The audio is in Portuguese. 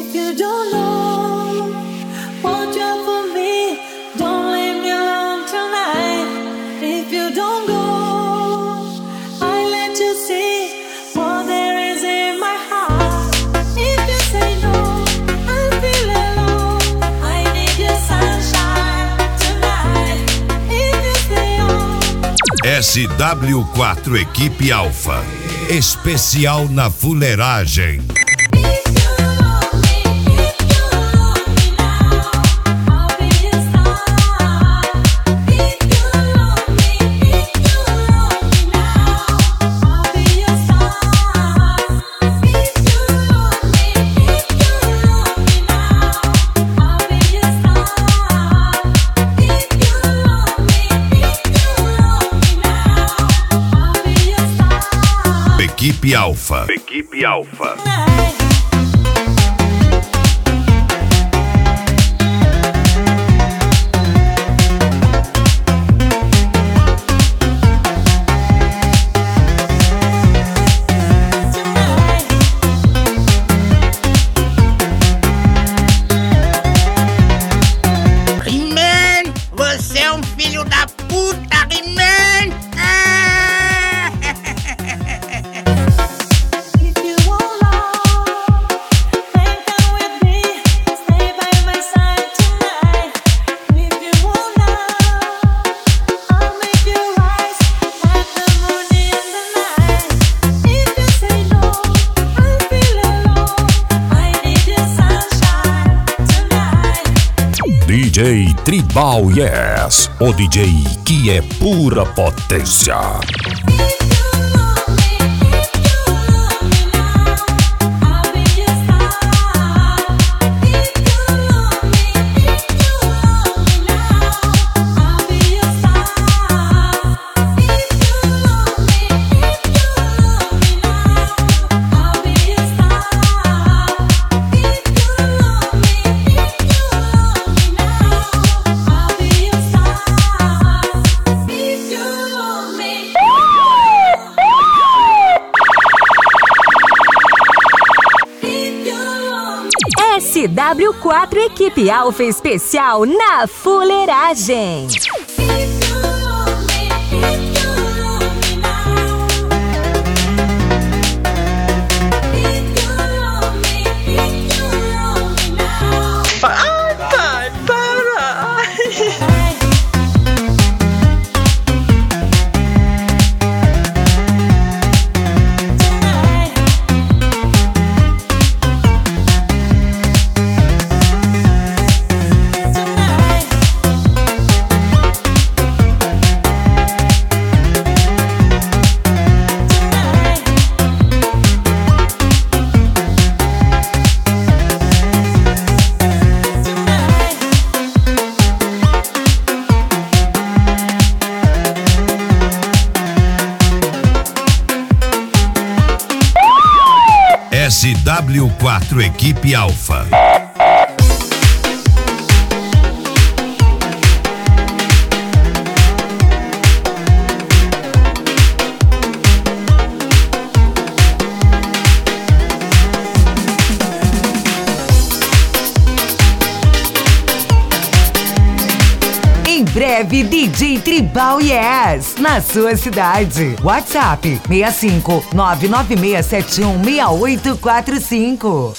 you don't know what you have for me, don't leave me alone tonight. If you don't go, I let you see what there is in my heart. If you say no, I feel alone. I need your sunshine tonight. If you stay on. SW4 Equipe Alfa. Especial na fuleiragem. Equipe Alfa. Equipe Alfa. He-Man, você é um filho da puta, He-Man! DJ Tribal Yes, o DJ que é pura potência. SW4 Equipe Alfa Especial na fuleiragem. Ai, pai, para! SW4 Equipe Alfa. Em breve, DJ Tribal Yes, na sua cidade. WhatsApp 65 996716845.